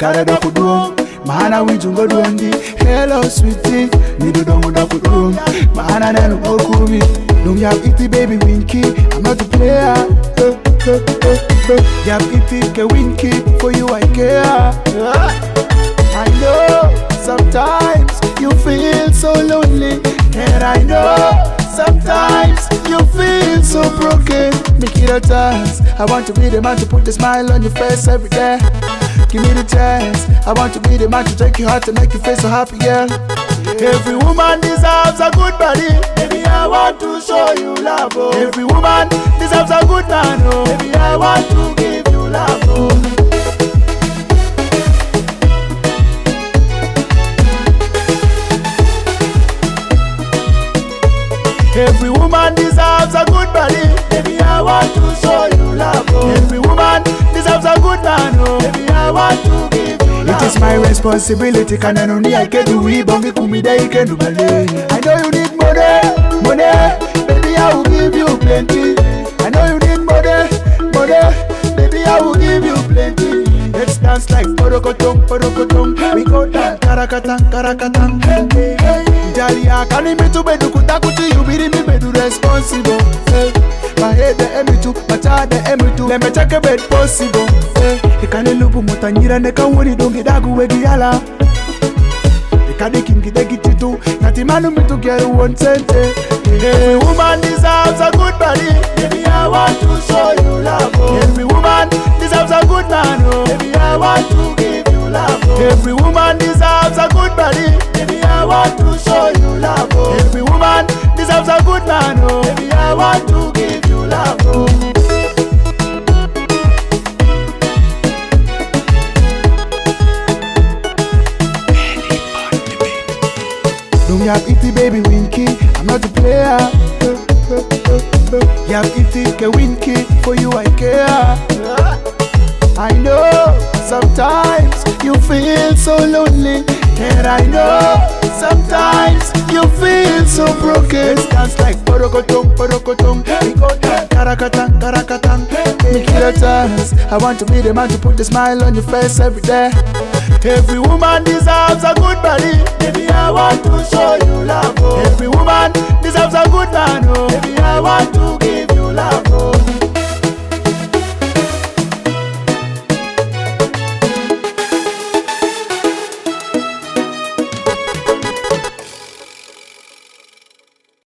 kare da kudum. Mahana winjungo duandi. Hello sweetie, nido dongo da kudum. Mahana nenu okumi. Don't you have iti baby winky, I'm not a player. You have iti ke winky, for you I care. I know, sometimes you feel so lonely. And I know, sometimes you feel so broken. Make it a chance, I want to be the man to put a smile on your face every day. Give me the chance, I want to be the man to take your heart and make you feel so happy, girl. Every woman deserves a good body. Baby, I want to show you love. Oh. Every woman deserves a good man. Oh. Baby, I want to give you love. Oh. Every woman deserves a good body. Baby, I want to show you love. Oh. Every woman deserves a good man. Oh. Baby, I want to give you love. It is my responsibility. Can I only I can do it, but me I can do ballet. I know you need money, money. Baby, I will give you plenty. I know you need money, money. Baby, I will give you plenty. Let's dance like porokotong, porokotong. We go down, karakatang, karakatang. Hey, hey. Jalia, can you meet to bedu kutakuti? You be me bedu responsible. Hey. My head the M2, my child the M2. Let me check a bed possible. Hey. Ikane lupu mutanyira neka wuri dongi dagu wegi yala. Ikane kingi degi titu, nati manu mitu get one cente. Every woman deserves a good body. Baby, I want to show you love. Oh. Every woman deserves a good man. Oh. Baby, I want to give you love. Oh. Every woman deserves a good body. Baby, I want to show you love. Oh. Every woman deserves a good man. Oh. Baby, I want to give you love. Oh. Don't you have iti baby winky, I'm not a player. You have iti ke winky, for you I care. I know, sometimes you feel so lonely. And I know, sometimes you feel so broken. Let's dance like porokotong, porokotong. We go down, karakatang, karakatang. Make it a chance, I want to be the man to put a smile on your face every day. Every woman deserves a good body. Baby,